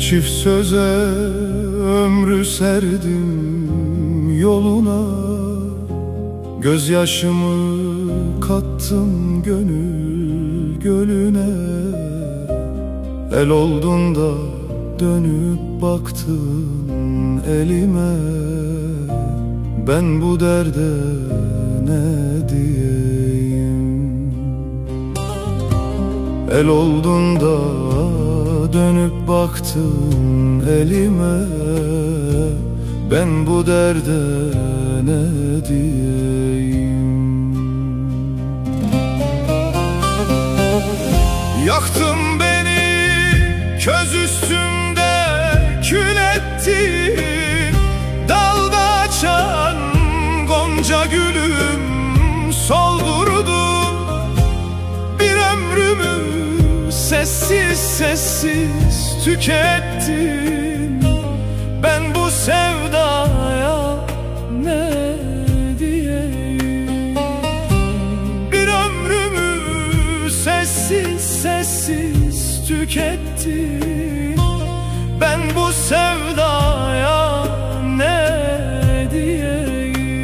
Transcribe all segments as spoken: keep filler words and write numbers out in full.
Çift söze ömrü serdim yoluna, gözyaşımı kattım gönül gölüne. El oldun da dönüp baktın elime, ben bu derde ne diyeyim? El oldun da dönüp baktın elime, ben bu derde ne diyeyim? Yaktın beni köz üstünde, kül ettin dalda açan gonca gülüm, soldurdun bir ömrümü, sessiz sessiz tükettin. Ben bu sevdaya ne diyeyim? Bir ömrümü sessiz sessiz tükettin. Ben bu sevdaya ne diyeyim?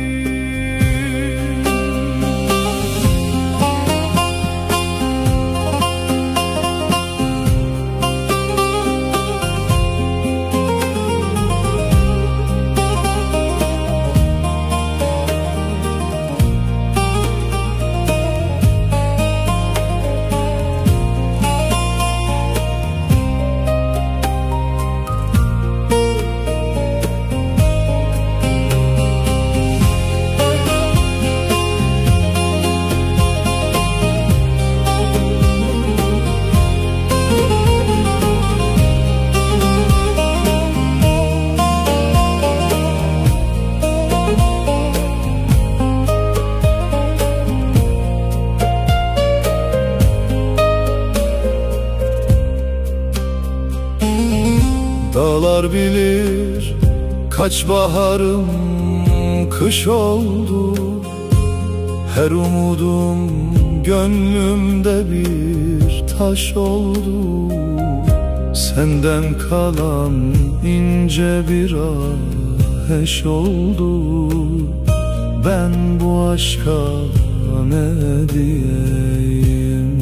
Dağlar bilir kaç baharım kış oldu. Her umudum gönlümde bir taş oldu. Senden kalan ince bir ateş oldu. Ben bu aşka ne diyeyim?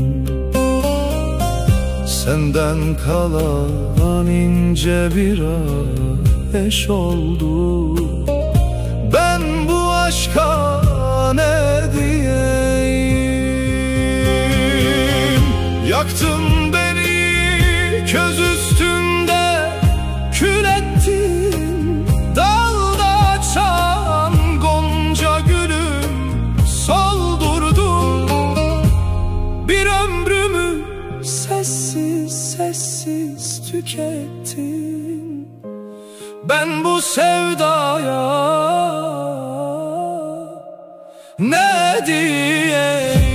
Senden kalan ince bir ateş oldu. Ben bu aşka ne diyeyim? Yaktın beni köz üstünde, kül ettin dalda açan gonca gülüm, soldurdun bir ömrümü, sessiz sessiz tükettin. Ben bu sevdaya ne diyeyim?